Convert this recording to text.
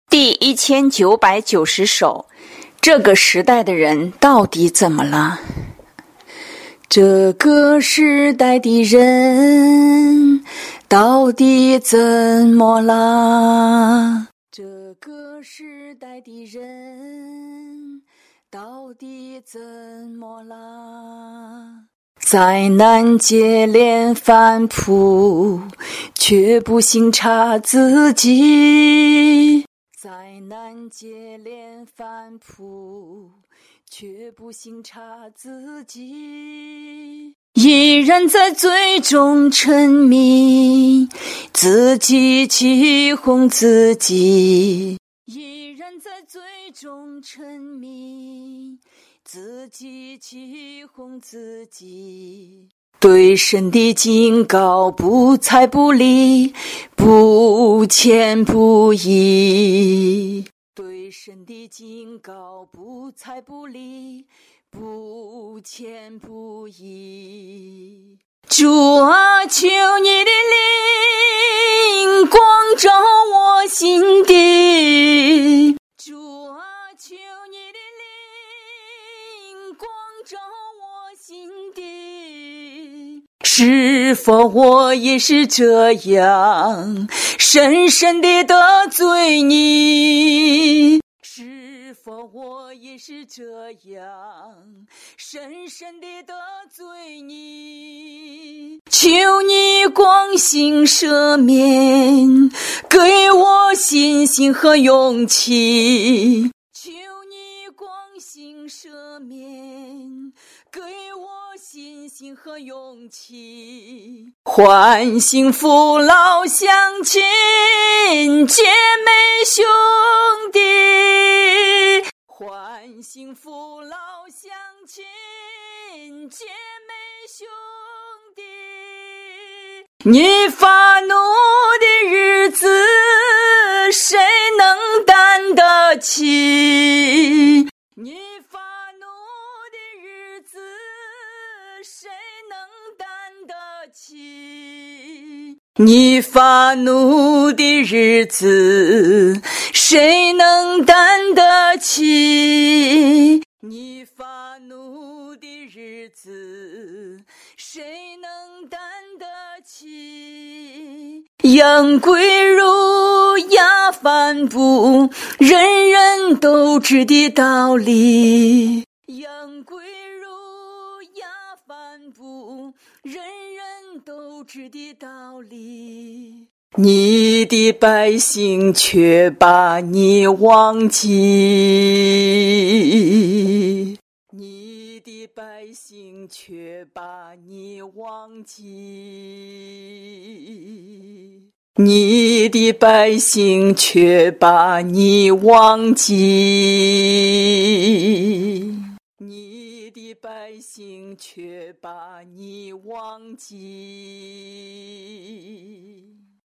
第1990首，这个时代的人到底怎么了？这个时代的人到底怎么了？这个时代的人到底怎么了？灾难接连反扑，却不省察自己。灾难接连反扑，却不省察自己。一人在最中沉迷，自己起哄自己。一人在最中沉迷，自己起哄自己。对神的警告不睬不理，不偏不倚。对神的警告不睬不理，不偏不倚。主啊，求你的灵光照我心底。主啊，求你的灵光照我心底。是否我也是这样深深地得罪你？是否我也是这样深深地得罪你？求你光行赦免，给我信心和勇气。求你光行赦免，给我信心和勇气。唤醒父老乡亲姐妹兄弟，唤醒父老乡亲姐妹兄弟。你发怒的日子谁能担得起？你发怒的日子谁能担得起？你发怒的日子谁能担得起？你发怒的日子谁能担得起？养龟如压帆布，人人都知的道理。养龟如压帆布，人人都知的道理。你的百姓却把你忘记，你的百姓却把你忘记，你的百姓却把你忘记，你的百姓却把你忘记。